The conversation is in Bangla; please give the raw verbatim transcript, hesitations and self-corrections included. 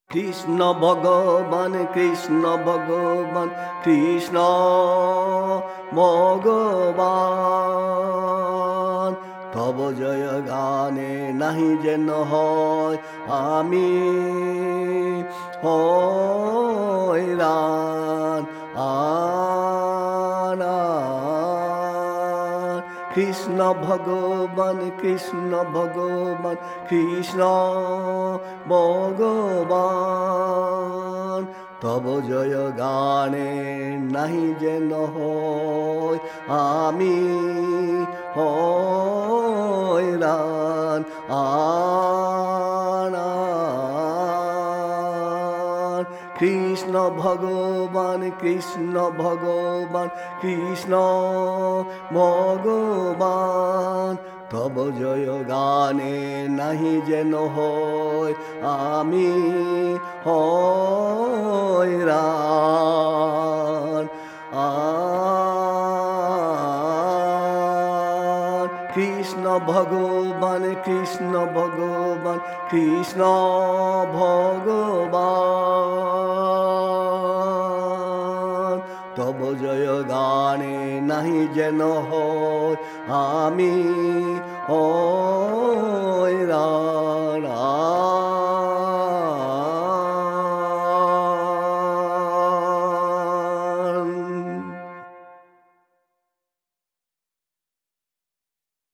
কৃষ্ণ ভগবান কৃষ্ণ ভগবান কৃষ্ণ ভগবান তব জয় গানে নাহি যেন হয় আমি হয়রান আনা কৃষ্ণ ভগবান কৃষ্ণ ভগবান কৃষ্ণ ভগবান তব জয় গানে নাহি যেন হয় আমি হয়রান আনা কৃষ্ণ ভগবান কৃষ্ণ ভগবান কৃষ্ণ ভগবান তব জয় গানে নাহি যেন হয় আমি হয়রান আন কৃষ্ণ ভগবান কৃষ্ণ ভগবান কৃষ্ণ ভগবান তব জয় গানে নাহি যেন হয় আমি হয়রান।